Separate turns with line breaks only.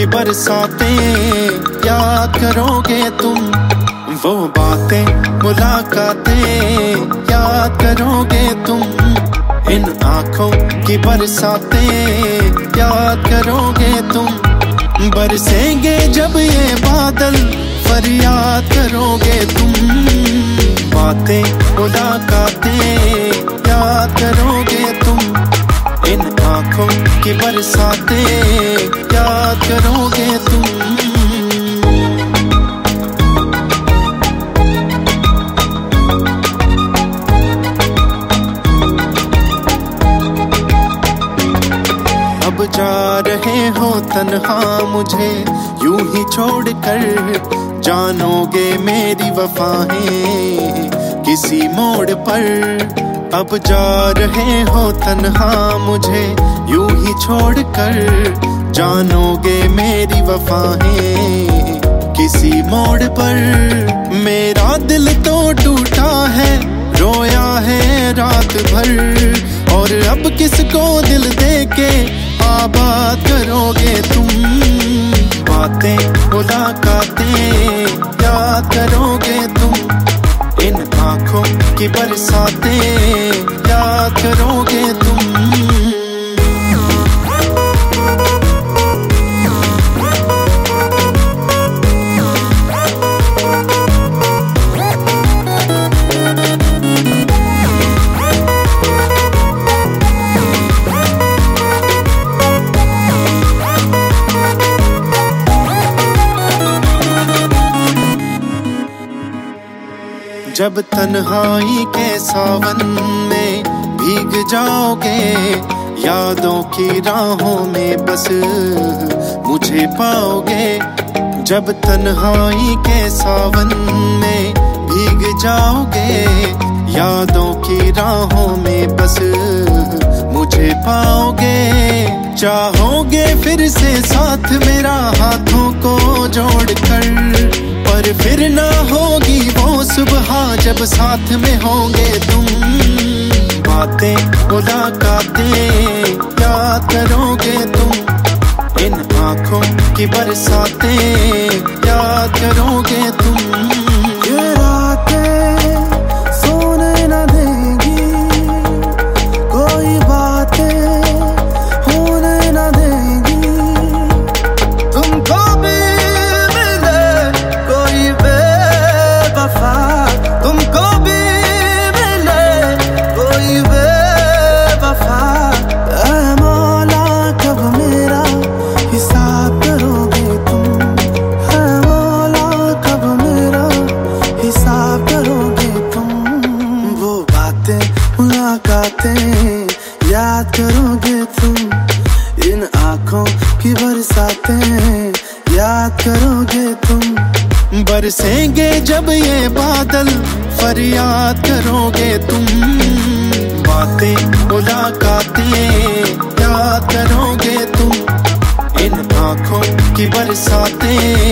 की बरसातें याद करोगे तुम, वो बातें मुलाकातें याद करोगे तुम, इन आंखों की बरसातें याद करोगे तुम। बरसेंगे जब ये बादल फरियाद करोगे तुम, बातें मुलाकातें याद करोगे तुम, इन आंखों की बरसातें याद करोगे तुम। अब जा रहे हो तन्हा मुझे यूं ही छोड़कर, जानोगे मेरी वफाएं किसी मोड़ पर। अब जा रहे हो तन्हा मुझे यूं ही छोड़कर, जानोगे मेरी वफाएं किसी मोड़ पर। मेरा दिल तो टूटा है, रोया है रात भर, और अब किसको दिल देके आबाद करोगे तुम। बातें मुलाकातें याद करोगे तुम, इन आंखों की बरसातें याद करोगे तुम। जब तन्हाई के सावन में भीग जाओगे, यादों की राहों में बस मुझे पाओगे। जब तन्हाई के सावन में भीग जाओगे, यादों की राहों में बस मुझे पाओगे। चाहोगे फिर से साथ मेरा हाथों को जोड़कर, पर फिर ना होगी वो सुबह जब साथ में होंगे तुम। बातें मुलाकातें याद करोगे तुम, इन आंखों की बरसातें याद करोगे तुम।
ये रातें सोने न देंगी, कोई बातें होने न देंगी। तुमको भी मिले कोई बेवफा, तुमको भी मिले कोई बेवफा। ऐ मौला कब मेरा हिसाब करोगे तुम, ऐ मौला कब मेरा हिसाब करोगे तुम। वो बातें मुलाकातें याद करोगे तुम, इन आंखों की बरसातें याद करोगे तुम।
बरसेंगे जब ये बादल फरियाद करोगे तुम, बातें मुलाकातें याद करोगे तुम, इन आंखों की बरसातें